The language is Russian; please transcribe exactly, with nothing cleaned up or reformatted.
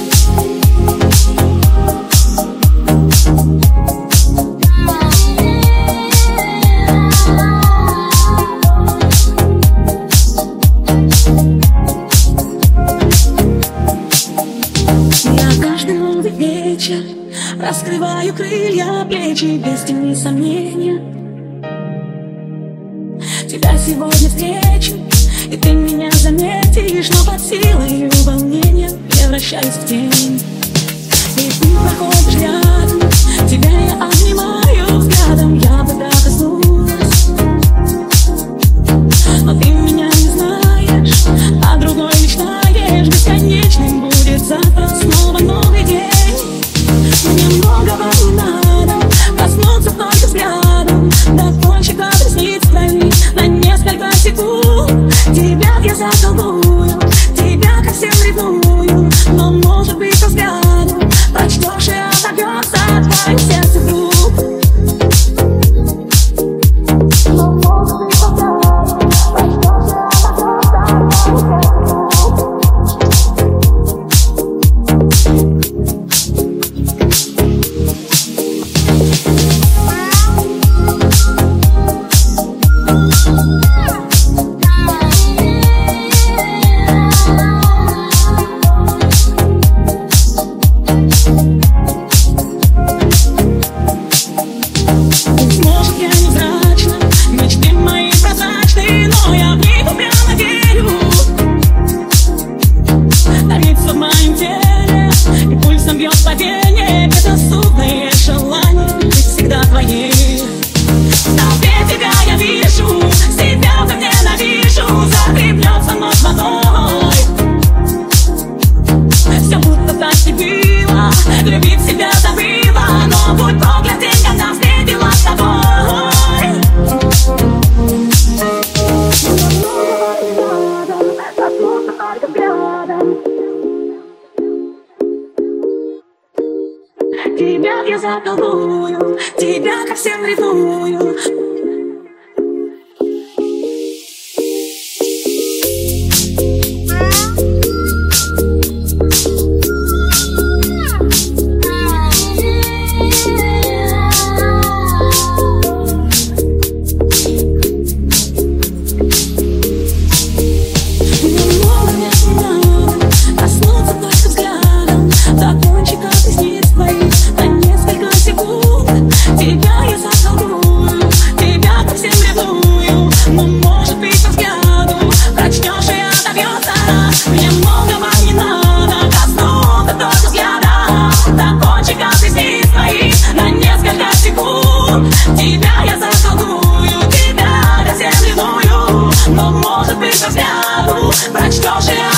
Раскрываю крылья, плечи без тени сомнения. Тебя сегодня встречу, и ты меня заметишь, но под силой волнения превращаюсь в тень. И ты проходишь рядом, тебя я обнимаю взглядом, я бы так коснулась. Но ты меня не знаешь, а другой мечтаешь. Бесконечным будет завтра снова новый день. Мне многого не надо, коснуться только взглядом до кончика ресниц твоих на несколько секунд. Тебя я заколдую, тебя ко всем ревную, но может быть по взгляду прочтешь и отобьется твое сердце вдруг. Но может быть по взгляду прочтешь и отобьется твое сердце вдруг. Любить себя забыла, но будь проклятым, когда встретила с тобой. Коснуться только взглядом. Тебя я заколдую, тебя ко всем ревную. Тебя я заколдую, тебя до земли ную, но может быть по взгляду прочтешь и